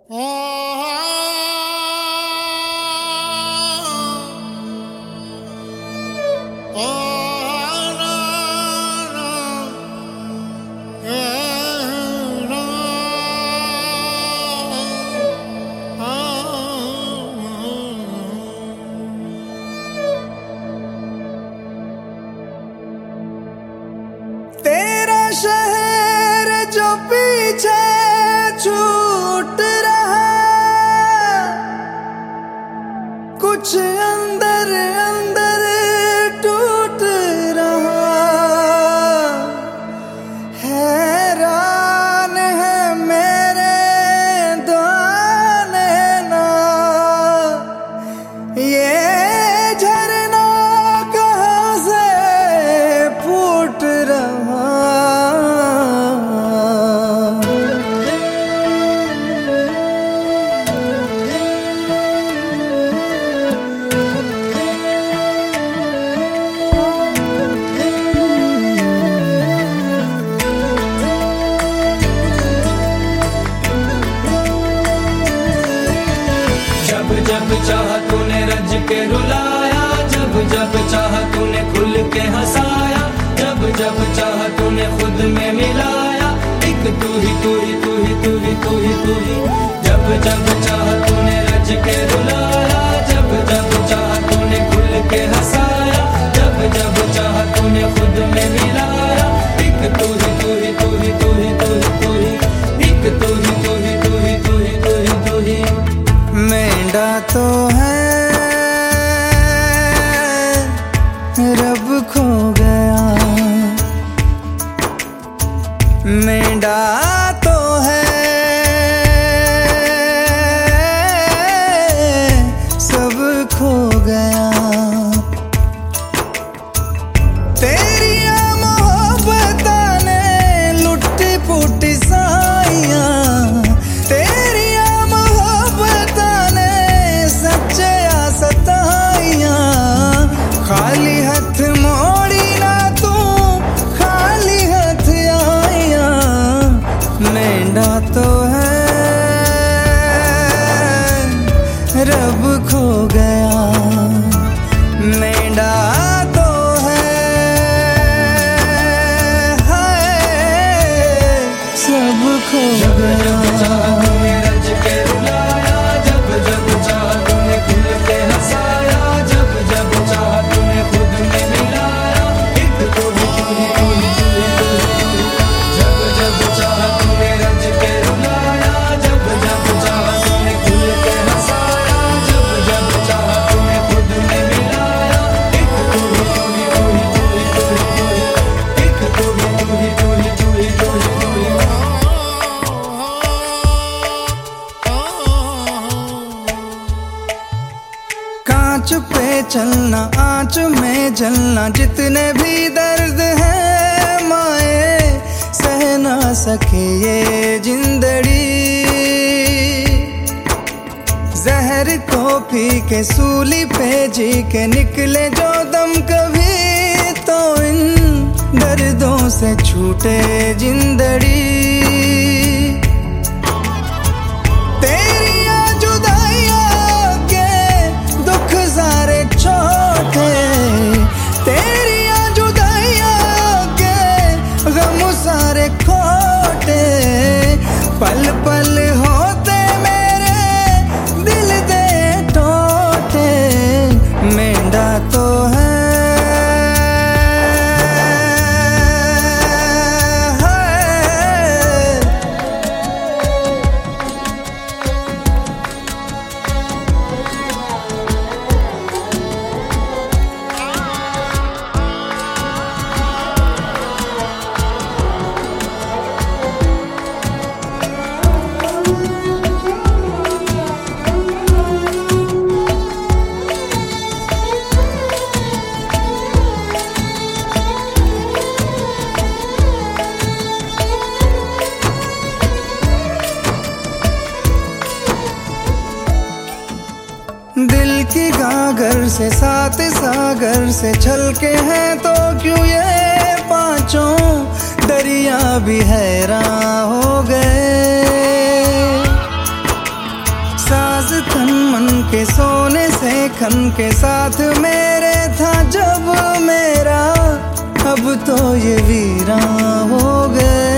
तेरा शहर जो पीछे छूट रहा, कुछ अंदर अंदर टूट रहा। हैरान है मेरे दाने ना, ये झरना कहाँ से फूट रहा। जब जब चाहा तूने रज के रुलाया, जब जब चाहा तूने खुल के हंसाया, जब जब चाहा तूने खुद में मिलाया। एक तू ही तू ही तू ही तू ही तू ही तू ही। जब जब चाहा तूने रज के रुलाया, जब जब चाहा तूने खुल के हंसाया, जब जब चाहा तूने खुद में मिलाया। एक तू ही तू ही तू ही तू ही तू ही तू ही। एक तू ही तू ही तू ही तू ही तू ही तू ही। मेंढा तो है रब खो गया, मेंढा तो है सब खो गया। तेरी मोहब्बत ने लुट्टी पुट्टी साइयां, तेरी मोहब्बत ने सच्चे सताइयां। खाली हथ मोड़ी ना तू, खाली हथ आइयां। मेंढा तो है रब खो गया, मेंढा तो है सब खो गया। रज के रुलाया, जब जब चाहा तूने खुल के हंसाया, जब जब चाहा तूने खुद में मिलाया। एक तू ही तू ही तू ही तू ही तू ही। जब जब चाहा तूने रज के रुलाया, जब जब चाहा तूने खुल के हंसाया, जब जब चाहा तूने खुद में मिलाया। एक तू ही तू ही तू ही तू ही तू ही। एक तू ही तू ही तू ही तू ही तू ही। कांच पे चलना, आंच में जलना, जितने भी दर्द है माए सह ना सके ये जिंदड़ी। जहर को पी के सूली पे जी के निकले जो दम, कभी तो इन दर्दों से छूटे जिंदड़ी। सारे छोटे तेरी जुदाइया के गम सारे खोटे, पल पल होते मेरे दिल दे टोटे। मेंढा तो है दिल की गागर से सात सागर से छलके हैं, तो क्यों ये पांचों दरिया भी हैरान हो गए। के सोने से खन के साथ मेरे था जब मेरा, अब तो ये वीरां हो गया।